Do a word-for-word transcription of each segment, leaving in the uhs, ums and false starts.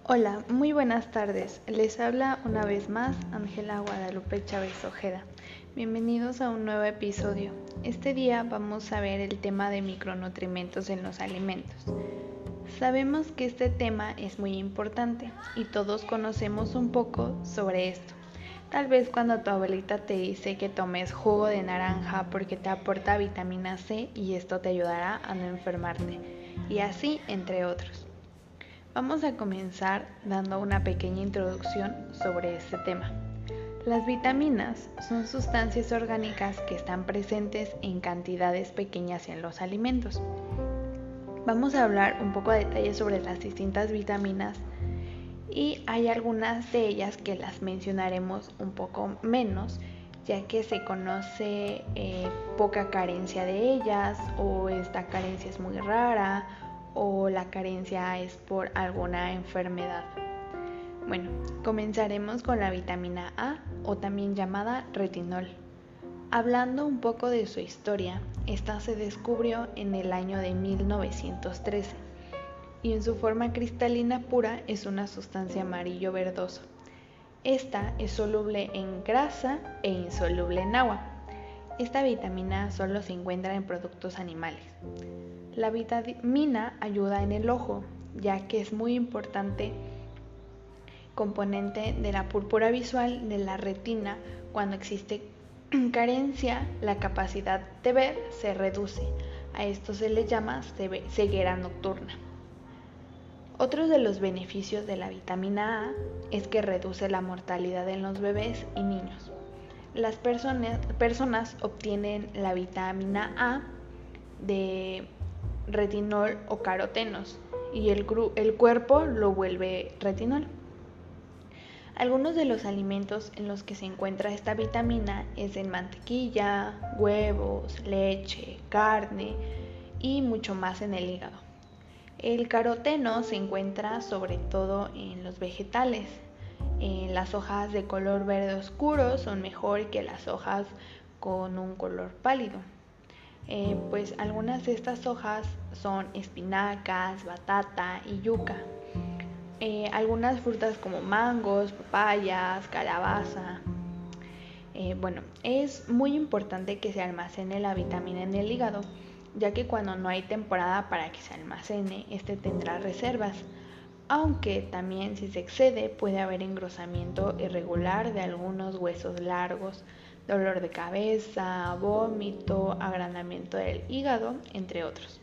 Hola, muy buenas tardes. Les habla una vez más Ángela Guadalupe Chávez Ojeda. Bienvenidos a un nuevo episodio. Este día vamos a ver el tema de micronutrientes en los alimentos. Sabemos que este tema es muy importante y todos conocemos un poco sobre esto. Tal vez cuando tu abuelita te dice que tomes jugo de naranja porque te aporta vitamina C y esto te ayudará a no enfermarte, y así entre otros. Vamos a comenzar dando una pequeña introducción sobre este tema. Las vitaminas son sustancias orgánicas que están presentes en cantidades pequeñas en los alimentos. Vamos a hablar un poco de detalles sobre las distintas vitaminas y hay algunas de ellas que las mencionaremos un poco menos, ya que se conoce eh, poca carencia de ellas, o esta carencia es muy rara, o la carencia es por alguna enfermedad. Bueno, comenzaremos con la vitamina A, o también llamada retinol. Hablando un poco de su historia, esta se descubrió en el año de mil novecientos trece y en su forma cristalina pura es una sustancia amarillo verdoso. Esta es soluble en grasa e insoluble en agua. Esta vitamina solo se encuentra en productos animales. La vitamina ayuda en el ojo, ya que es muy importante componente de la púrpura visual de la retina. Cuando existe carencia, la capacidad de ver se reduce. A esto se le llama ceguera nocturna. Otro de los beneficios de la vitamina A es que reduce la mortalidad en los bebés y niños. Las personas, personas obtienen la vitamina A de retinol o carotenos y el, el cuerpo lo vuelve retinol. Algunos de los alimentos en los que se encuentra esta vitamina es en mantequilla, huevos, leche, carne y mucho más en el hígado. El caroteno se encuentra sobre todo en los vegetales. Eh, las hojas de color verde oscuro son mejor que las hojas con un color pálido. Eh, pues algunas de estas hojas son espinacas, batata y yuca. Eh, algunas frutas como mangos, papayas, calabaza. Eh, bueno, es muy importante que se almacene la vitamina en el hígado, ya que cuando no hay temporada para que se almacene, este tendrá reservas. Aunque también si se excede puede haber engrosamiento irregular de algunos huesos largos, dolor de cabeza, vómito, agrandamiento del hígado, entre otros.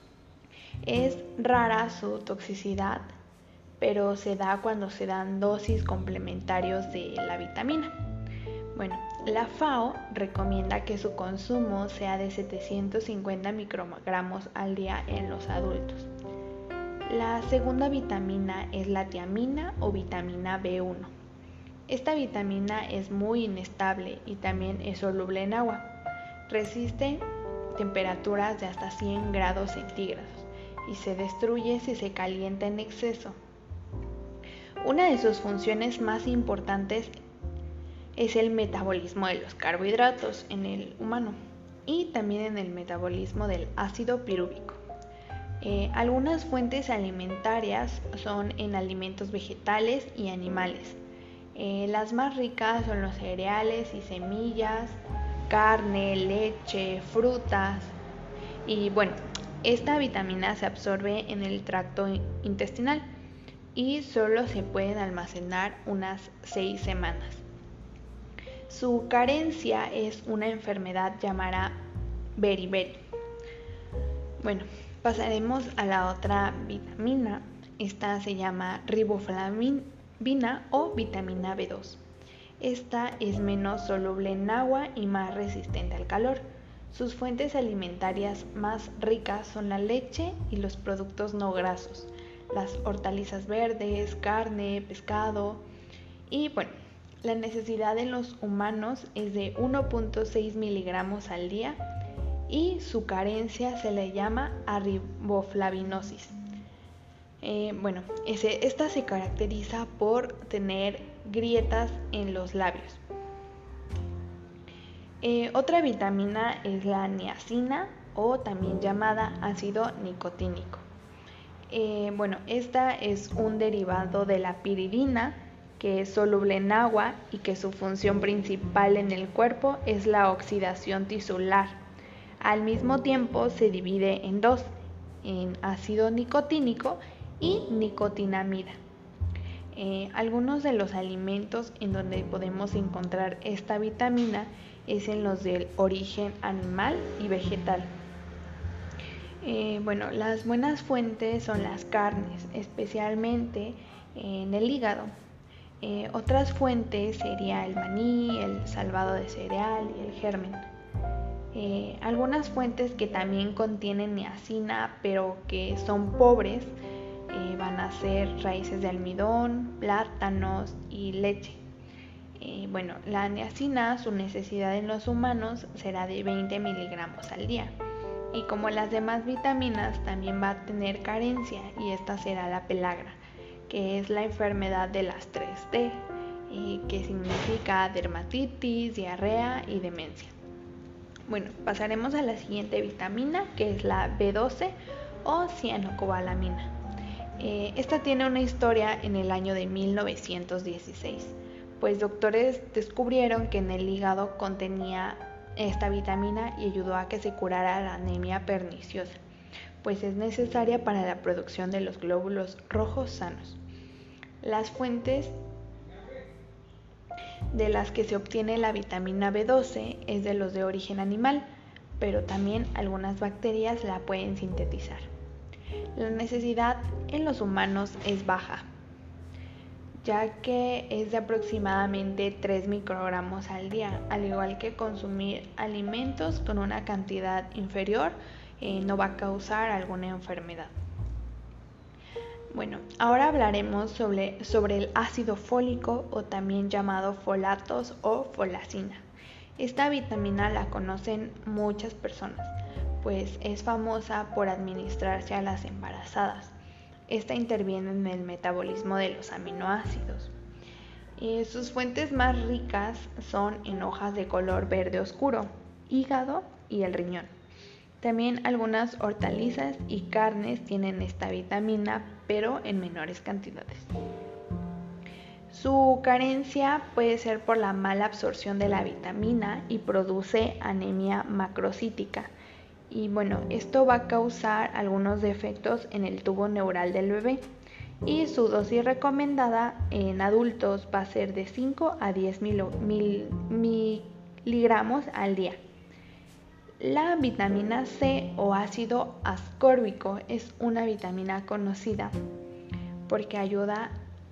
Es rara su toxicidad, pero se da cuando se dan dosis complementarios de la vitamina. Bueno, la F A O recomienda que su consumo sea de setecientos cincuenta microgramos al día en los adultos. La segunda vitamina es la tiamina o vitamina B uno. Esta vitamina es muy inestable y también es soluble en agua. Resiste temperaturas de hasta cien grados centígrados y se destruye si se calienta en exceso. Una de sus funciones más importantes es el metabolismo de los carbohidratos en el humano y también en el metabolismo del ácido pirúvico. Eh, algunas fuentes alimentarias son en alimentos vegetales y animales. Eh, las más ricas son los cereales y semillas, carne, leche, frutas. Y bueno, esta vitamina se absorbe en el tracto intestinal y solo se pueden almacenar unas seis semanas. Su carencia es una enfermedad llamada beriberi. Bueno, pasaremos a la otra vitamina. Esta se llama riboflavina o vitamina B dos. Esta es menos soluble en agua y más resistente al calor. Sus fuentes alimentarias más ricas son la leche y los productos no grasos, las hortalizas verdes, carne, pescado. Y bueno, la necesidad en los humanos es de uno punto seis miligramos al día y su carencia se le llama riboflavinosis. Eh, bueno, ese, esta se caracteriza por tener grietas en los labios. Eh, otra vitamina es la niacina o también llamada ácido nicotínico. Eh, bueno, esta es un derivado de la piridina que es soluble en agua y que su función principal en el cuerpo es la oxidación tisular. Al mismo tiempo se divide en dos, en ácido nicotínico y nicotinamida. Eh, algunos de los alimentos en donde podemos encontrar esta vitamina es en los del origen animal y vegetal. Eh, bueno, las buenas fuentes son las carnes, especialmente en el hígado. Eh, otras fuentes serían el maní, el salvado de cereal y el germen. Eh, algunas fuentes que también contienen niacina, pero que son pobres, eh, van a ser raíces de almidón, plátanos y leche. Eh, bueno, la niacina, su necesidad en los humanos será de veinte miligramos al día. Y como las demás vitaminas, también va a tener carencia, y esta será la pelagra, que es la enfermedad de las tres D, eh, que significa dermatitis, diarrea y demencia. Bueno, pasaremos a la siguiente vitamina, que es la B doce o cianocobalamina. Eh, esta tiene una historia en el año de mil novecientos dieciséis, pues doctores descubrieron que en el hígado contenía esta vitamina y ayudó a que se curara la anemia perniciosa, pues es necesaria para la producción de los glóbulos rojos sanos. Las fuentes de las que se obtiene la vitamina B doce es de los de origen animal, pero también algunas bacterias la pueden sintetizar. La necesidad en los humanos es baja, ya que es de aproximadamente tres microgramos al día, al igual que consumir alimentos con una cantidad inferior eh, no va a causar alguna enfermedad. Bueno, ahora hablaremos sobre, sobre el ácido fólico, o también llamado folatos o folacina. Esta vitamina la conocen muchas personas, pues es famosa por administrarse a las embarazadas. Esta interviene en el metabolismo de los aminoácidos. Eh, sus fuentes más ricas son en hojas de color verde oscuro, hígado y el riñón. También algunas hortalizas y carnes tienen esta vitamina, pero en menores cantidades. Su carencia puede ser por la mala absorción de la vitamina y produce anemia macrocítica. Y bueno, esto va a causar algunos defectos en el tubo neural del bebé, y su dosis recomendada en adultos va a ser de cinco a diez mil, mil, miligramos al día. La vitamina C o ácido ascórbico es una vitamina conocida porque ayuda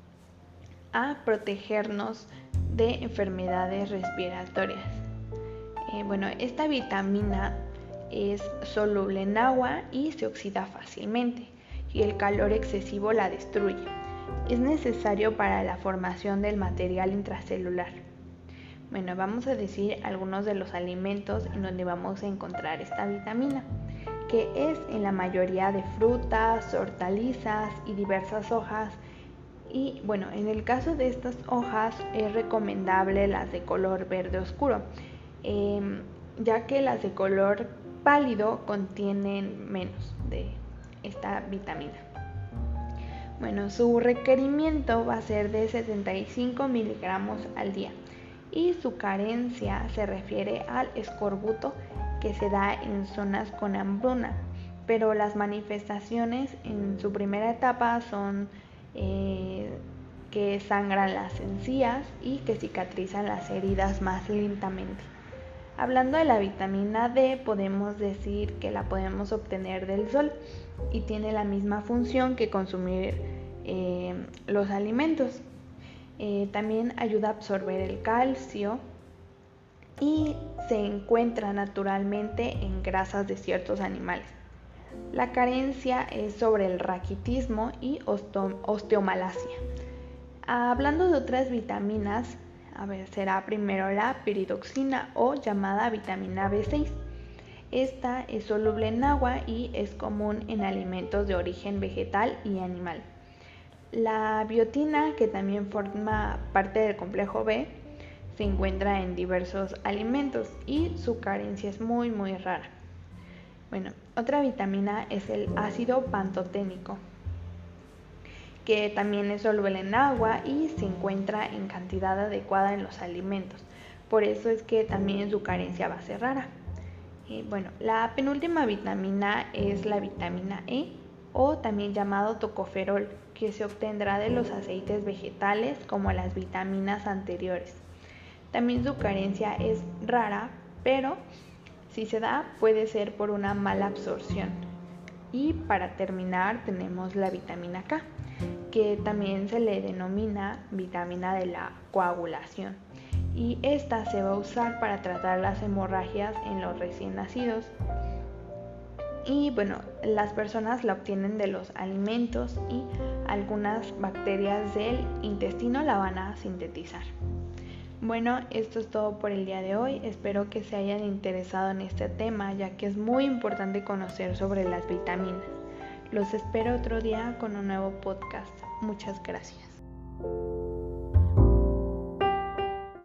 a protegernos de enfermedades respiratorias. Eh, bueno, esta vitamina es soluble en agua y se oxida fácilmente, y el calor excesivo la destruye. Es necesario para la formación del material intracelular. Bueno, vamos a decir algunos de los alimentos en donde vamos a encontrar esta vitamina, que es en la mayoría de frutas, hortalizas y diversas hojas. Y bueno, en el caso de estas hojas es recomendable las de color verde oscuro, eh, ya que las de color pálido contienen menos de esta vitamina. Bueno, su requerimiento va a ser de setenta y cinco miligramos al día, y su carencia se refiere al escorbuto que se da en zonas con hambruna, pero las manifestaciones en su primera etapa son eh, que sangran las encías y que cicatrizan las heridas más lentamente. Hablando de la vitamina D, podemos decir que la podemos obtener del sol y tiene la misma función que consumir eh, los alimentos. Eh, también ayuda a absorber el calcio y se encuentra naturalmente en grasas de ciertos animales. La carencia es sobre el raquitismo y osteomalacia. Hablando de otras vitaminas, a ver, será primero la piridoxina, o llamada vitamina B seis. Esta es soluble en agua y es común en alimentos de origen vegetal y animal. La biotina, que también forma parte del complejo B, se encuentra en diversos alimentos y su carencia es muy muy rara. Bueno, otra vitamina es el ácido pantoténico. que también es soluble en agua y se encuentra en cantidad adecuada en los alimentos. Por eso es que también su carencia va a ser rara. Eh, bueno, la penúltima vitamina es la vitamina E, o también llamado tocoferol, que se obtendrá de los aceites vegetales como las vitaminas anteriores. También su carencia es rara, pero si se da puede ser por una mala absorción. Y para terminar tenemos la vitamina K, que también se le denomina vitamina de la coagulación, y esta se va a usar para tratar las hemorragias en los recién nacidos. Y bueno, las personas la obtienen de los alimentos y algunas bacterias del intestino la van a sintetizar. Bueno, esto es todo por el día de hoy. Espero que se hayan interesado en este tema, ya que es muy importante conocer sobre las vitaminas. Los espero otro día con un nuevo podcast. Muchas gracias.